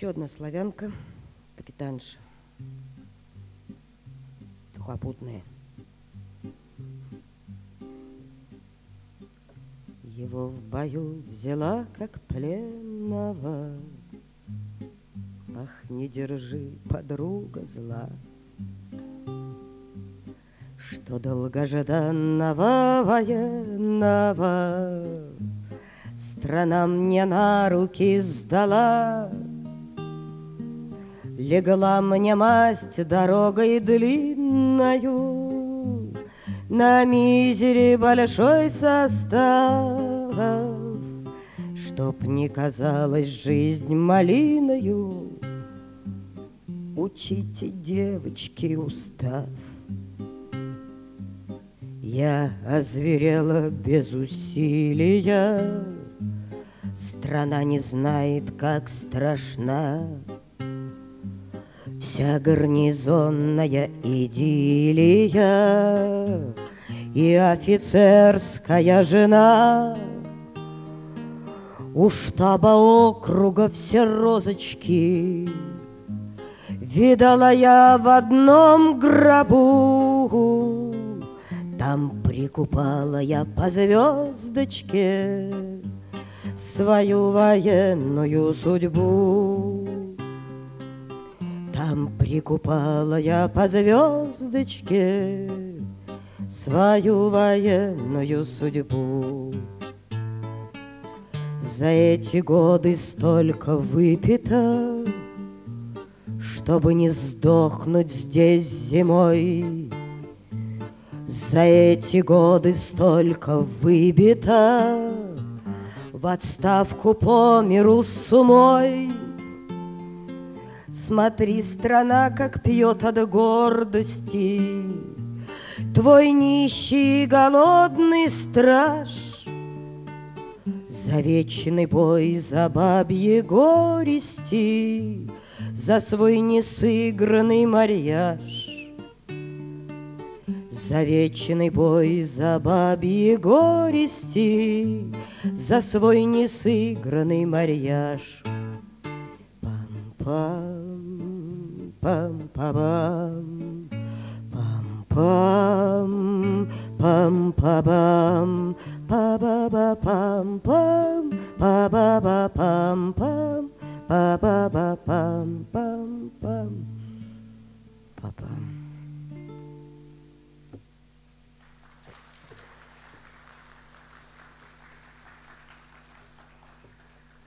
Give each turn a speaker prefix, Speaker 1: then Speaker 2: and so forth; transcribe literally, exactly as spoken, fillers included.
Speaker 1: Еще одна славянка, капитанша, сухопутная. Его в бою взяла, как пленного. Ах, не держи, подруга, зла, что долгожданного военного страна мне на руки сдала. Легла мне масть дорогой длинною, на мизере большой состав, чтоб не казалась жизнь малиною, учите, девочки, устав. Я озверела без усилия, страна не знает, как страшна. Вся гарнизонная идиллия и офицерская жена. У штаба округа все розочки видала я в одном гробу. Там прикупала я по звездочке свою военную судьбу. Там прикупала я по звездочке свою военную судьбу. За эти годы столько выпито, чтобы не сдохнуть здесь зимой. За эти годы столько выбито, в отставку по миру с умой. Смотри, страна, как пьет от гордости твой нищий и голодный страж. За вечный бой, за бабьи горести, за свой несыгранный марьяж. За вечный бой, за бабьи горести, за свой несыгранный марьяж. Пам-пам, пам-па-бам, пам-пам, пам-па-бам, па-ба-ба-пам-пам, па-ба-ба-пам-пам, па-ба-ба-пам-пам-пам.